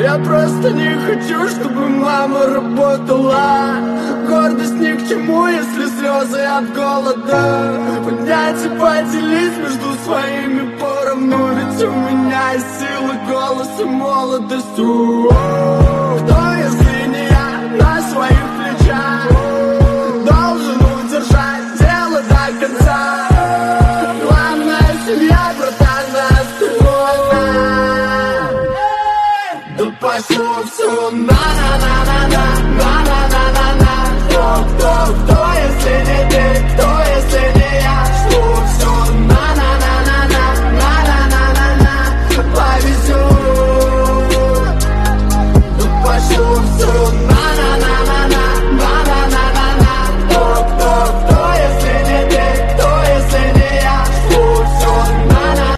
Я просто не хочу, чтобы мама работала. Гордость ни к чему, если слезы от голода. Поднять и поделить между своими поровну. Ведь у меня силы, голос и молодость. Кто, если не я, на своих плечах должен удержать дело до конца. Главная семья, братан, нас да пошло все на-на-на-на-на-на-на-на.